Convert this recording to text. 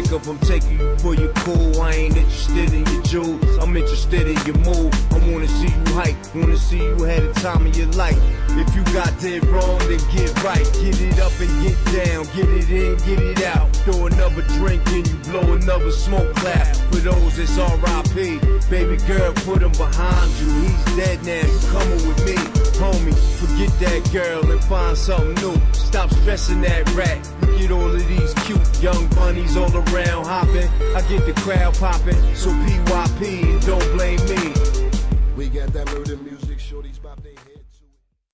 think of, I'm taking you for your cool. I ain't interested in your jewels, I'm interested in your mood. I wanna see you hype, wanna see you had the time of your life. If you got that wrong, then get right. Get it up and get down, get it in, get it out. Throw another drink in, you blow another smoke cloud. For those it's R.I.P. Baby girl, put him behind you. He's dead now, you coming with me. Homie, forget that girl and find something new. Stop stressing that rat. Look at all of these cute young bunnies all around hopping. I get the crowd popping, so PYP and don't blame me. We got that murder music.